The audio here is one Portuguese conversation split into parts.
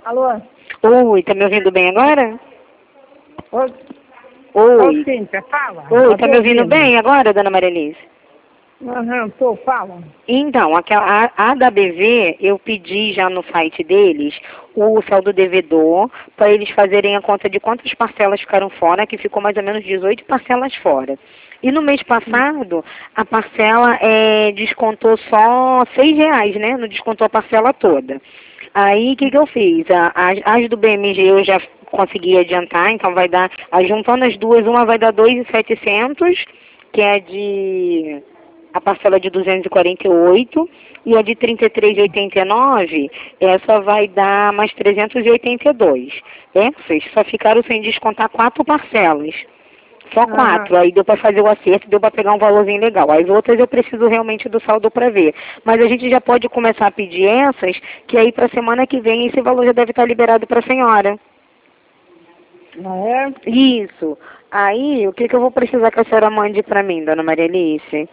Alô? Oi, tá me ouvindo bem agora? Oi? Oi. Cíntia, fala. Oi, tá me ouvindo bem agora, dona Maria Elise? Aham, fala. Então, a da BV, eu pedi já no site deles o saldo devedor para eles fazerem a conta de quantas parcelas ficaram fora, que ficou mais ou menos 18 parcelas fora. E no mês passado, a parcela descontou só R$ 6, né? Não descontou a parcela toda. Aí, o que eu fiz? As do BMG eu já consegui adiantar, então vai dar, juntando as duas, uma vai dar 2.700, que é a parcela de 248, e a de 33,89, essa vai dar mais 382. Essas só ficaram sem descontar 4 parcelas. Só 4, aí deu para fazer o acerto, deu para pegar um valorzinho legal. As outras eu preciso realmente do saldo para ver. Mas a gente já pode começar a pedir essas, que aí para semana que vem esse valor já deve estar liberado para a senhora. Ah, é? Isso. Aí, o que eu vou precisar que a senhora mande para mim, dona Maria Alice?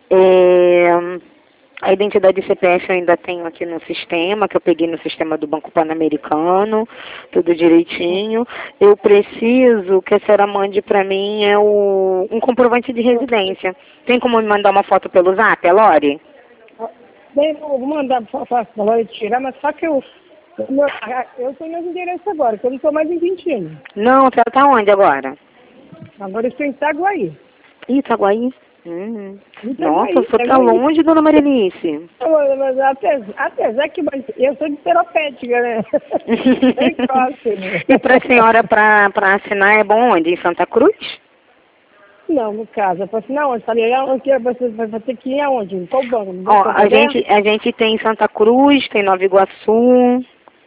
A identidade de CPF eu ainda tenho aqui no sistema, que eu peguei no sistema do Banco Pan-Americano, tudo direitinho. Eu preciso que a senhora mande para mim um comprovante de residência. Tem como me mandar uma foto pelo Zap, Lore? Bem, eu vou mandar para a tirar, mas só que eu estou no endereço agora, que eu não estou mais em Quintino. Não, você tá onde agora? Agora eu estou em Itaguaí. Itaguaí? Itaguaí, Nossa, você tá longe, dona Marinice. Mas apesar que eu sou de Seropédica, né? Bem próximo. E para a senhora, para assinar, é bom onde? Em Santa Cruz? Não, no caso, eu falei assim, não, onde? Falei, onde você vai ter que ir aonde? Em qual banco? Ó, a gente tem Santa Cruz, tem Nova Iguaçu,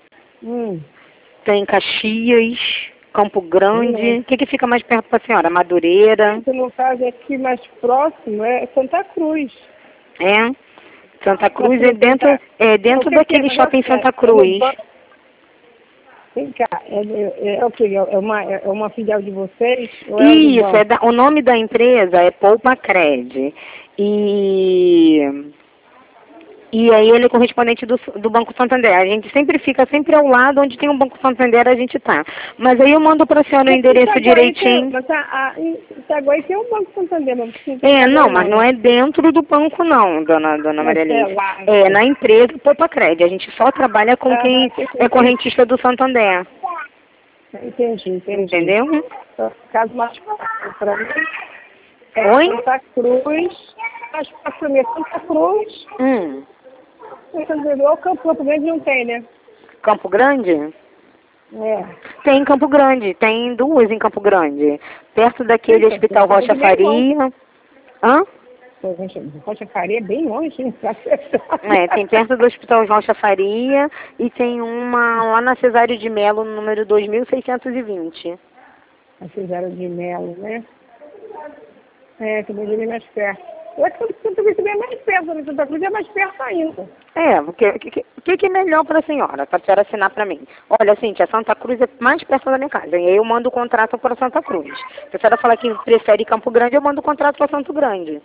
tem Caxias, Campo Grande. O que fica mais perto para a senhora? Madureira? No caso, aqui mais próximo é Santa Cruz. É? Santa Cruz é dentro daquele shopping Santa Cruz. Vem cá, é o quê? É uma filial de vocês? Isso, o nome da empresa é Poupa-Cred. E aí ele é correspondente do Banco Santander. A gente fica sempre ao lado onde tem um Banco Santander, a gente tá. Mas aí eu mando para a senhora o endereço direitinho. Mas Itaguaí tem um Banco Santander, mas não, mas não é dentro do banco não, dona Maria Alice. É na empresa Poupa-Cred. A gente só trabalha com quem é correntista do Santander. Entendi. Entendeu? Caso mais fácil para mim. Oi? Santa Cruz. Mais fácil para mim é Santa Cruz. O Campo Grande não tem, né? Campo Grande? É. Tem em Campo Grande, tem duas em Campo Grande. Perto daquele Hospital Rocha Faria. Hã? Rocha Faria é bem longe, hein? Tem perto do Hospital Rocha Faria e tem uma lá na Cesário de Melo, número 2620. A Cesário de Melo, né? Também é mais perto. Eu acho que Santa Cruz também é mais perto, né? Santa Cruz é mais perto ainda. O que é melhor para a senhora assinar para mim? Olha, Cíntia, Santa Cruz é mais perto da minha casa. E aí eu mando o contrato para Santa Cruz. Se a senhora falar que prefere Campo Grande, eu mando o contrato para Santo Grande.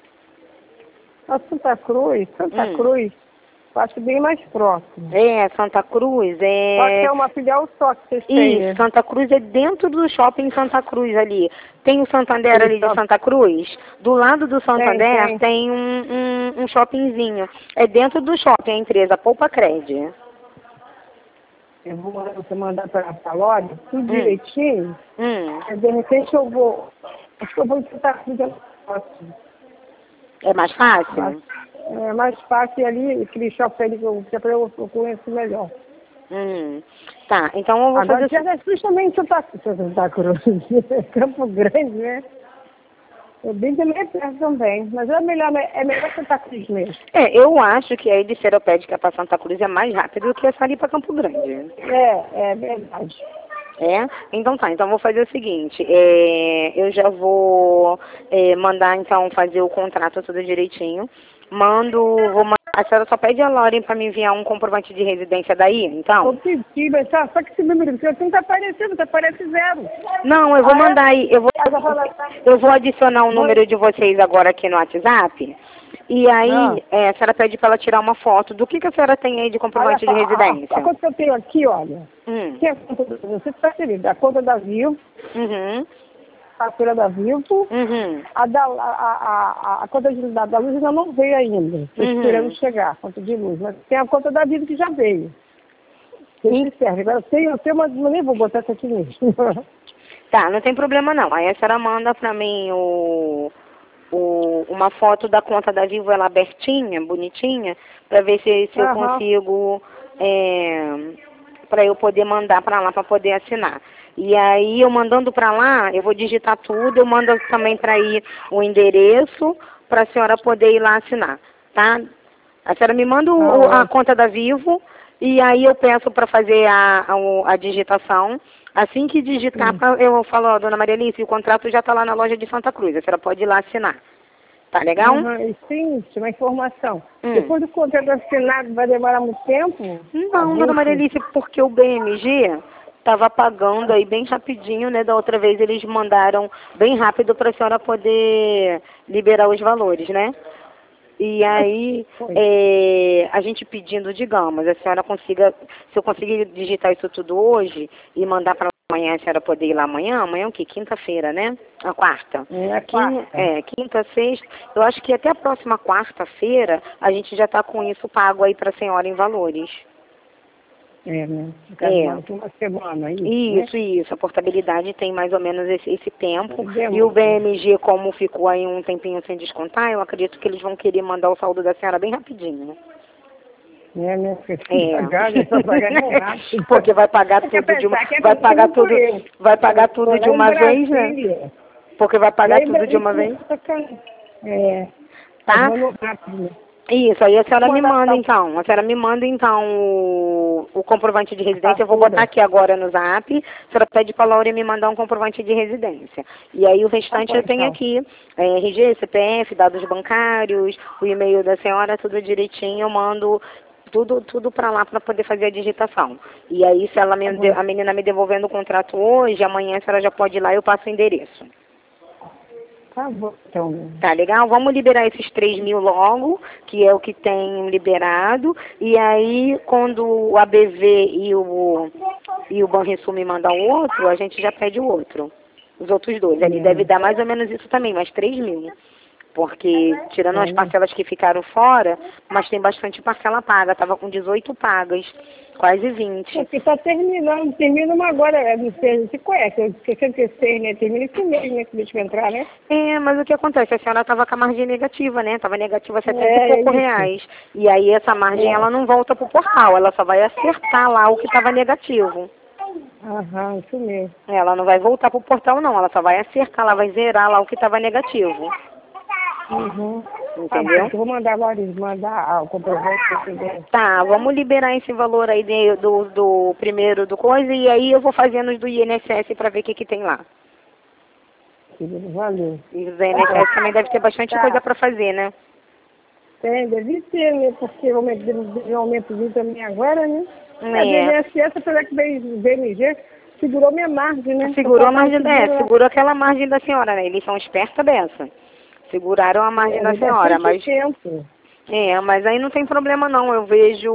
A Santa Cruz, eu acho bem mais próximo. Santa Cruz Só que é uma filial só que vocês têm. Isso, Santa Cruz é dentro do shopping Santa Cruz ali. Tem o Santander ali de Santa Cruz. Do lado do Santander tem um shoppingzinho. É dentro do shopping, a empresa Poupa-Cred. Eu vou mandar para a Lore, tudo direitinho. De repente eu vou. Acho que eu vou tentar fazer próximo. É mais fácil? É mais fácil ali, aquele shopping ali que eu conheço melhor. Tá, então eu vou fazer... Agora, justamente Santa Cruz, Campo Grande, né? É bem perto também, mas é melhor Santa Cruz mesmo. Eu acho que aí de Seropédica para Santa Cruz é mais rápido do que essa ali para Campo Grande. É verdade. Então tá, então vou fazer o seguinte, eu já vou mandar então fazer o contrato tudo direitinho, a senhora só pede a Lauren para me enviar um comprovante de residência daí, então? Eu pedi, mas só que esse número que você não tá aparecendo, aparece 0. Não, eu vou mandar aí, eu vou adicionar o número de vocês agora aqui no WhatsApp, E aí, a senhora pede para ela tirar uma foto. Do que a senhora tem aí de comprovante de residência? A conta que eu tenho aqui, olha, que é a conta, você está feliz, a conta da Vivo, a fatura da Vivo, a conta da luz ainda não veio ainda, estou esperando chegar, a conta de luz, mas tem a conta da Vivo que já veio. Que serve. Agora eu tenho uma, nem vou botar essa aqui mesmo. Tá, não tem problema não. Aí a senhora manda pra mim uma foto da conta da Vivo, ela abertinha, bonitinha, pra ver se eu consigo, pra eu poder mandar pra lá, pra poder assinar. E aí eu mandando pra lá, eu vou digitar tudo, eu mando também pra ir o endereço, pra senhora poder ir lá assinar, tá? A senhora me manda a conta da Vivo, e aí eu peço para fazer a digitação. Assim que digitar, eu falo, ó, dona Maria Alice, o contrato já está lá na loja de Santa Cruz, a senhora pode ir lá assinar. Tá legal? Sim, tinha uma informação. Depois do contrato assinado, vai demorar muito tempo? Não, dona Maria Alice, porque o BMG estava pagando aí bem rapidinho, né? Da outra vez eles mandaram bem rápido para a senhora poder liberar os valores, né? E aí, a gente pedindo, digamos, a senhora consiga, se eu conseguir digitar isso tudo hoje e mandar para amanhã, a senhora poder ir lá amanhã é o quê? Quinta-feira, né? A quarta. Quinta, sexta. Eu acho que até a próxima quarta-feira a gente já está com isso pago aí para a senhora em valores. Né? Uma semana, isso. A portabilidade tem mais ou menos esse tempo. E o BMG, como ficou aí um tempinho sem descontar, eu acredito que eles vão querer mandar o saldo da senhora bem rapidinho. Porque vai pagar tudo de uma, vai pagar tudo de uma vez, né? Porque vai pagar tudo de uma vez. Tá? Isso, aí a senhora me manda então. A senhora me manda então o comprovante de residência. Eu vou botar aqui agora no zap. A senhora pede para a Laura me mandar um comprovante de residência. E aí o restante eu tenho aqui. RG, CPF, dados bancários, o e-mail da senhora, tudo direitinho. Eu mando tudo para lá para poder fazer a digitação. E aí se ela a menina me devolvendo o contrato hoje, amanhã a senhora já pode ir lá e eu passo o endereço. Tá bom, então. Tá legal? Vamos liberar esses 3.000 logo, que é o que tem liberado. E aí, quando o ABV e o Banrisul me mandar o outro, a gente já pede o outro. Os outros dois. Ele deve dar mais ou menos isso também, mais 3.000. Porque, tirando as parcelas que ficaram fora, mas tem bastante parcela paga. Tava com 18 pagas, quase 20. Porque está terminando, termina uma agora, não sei, você conhece, 66, né? Termina esse mês, né? Que deixa eu entrar, né? Mas o que acontece? A senhora estava com a margem negativa, né? Estava negativa 70 e pouco reais. E aí essa margem, ela não volta pro portal, ela só vai acertar lá o que estava negativo. Isso mesmo. Ela não vai voltar pro portal, não. Ela só vai acertar, ela vai zerar lá o que estava negativo. Entendeu? Eu vou mandar agora, mandar o comprovante. Tá, vamos liberar esse valor aí do primeiro do coisa e aí eu vou fazendo os do INSS para ver o que tem lá. Valeu. E o INSS também deve ter bastante coisa para fazer, né? Tem, deve ter, né? Porque o aumento também agora, né? A INSS, apesar que o BMG segurou minha margem, né? Segurou a margem segurou aquela margem da senhora, né? Eles são espertos dessa. Seguraram a margem da senhora, mas... mas aí não tem problema não, eu vejo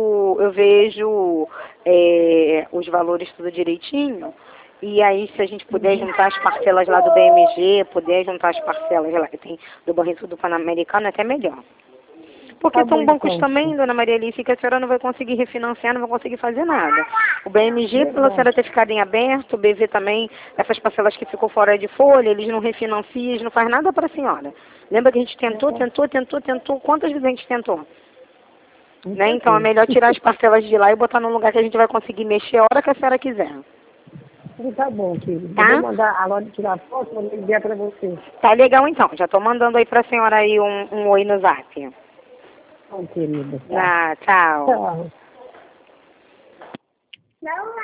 os valores tudo direitinho, e aí se a gente puder juntar as parcelas lá do BMG, puder juntar as parcelas lá que tem do Banrisul do Pan-Americano, é até melhor. Porque são bancos também, dona Maria Alice, que a senhora não vai conseguir refinanciar, não vai conseguir fazer nada. O BMG, pela senhora ter ficado em aberto, o BV também, essas parcelas que ficou fora de folha, eles não refinanciam, eles não fazem nada para a senhora. Lembra que a gente tentou, quantas vezes a gente tentou? Né? Então é melhor tirar as parcelas de lá e botar num lugar que a gente vai conseguir mexer a hora que a senhora quiser. Tá bom, querido. Tá? Eu vou mandar a Laura tirar foto, vou enviar para você. Tá legal então, já tô mandando aí para a senhora aí um oi no zap. Querida. Tchau. Tchau.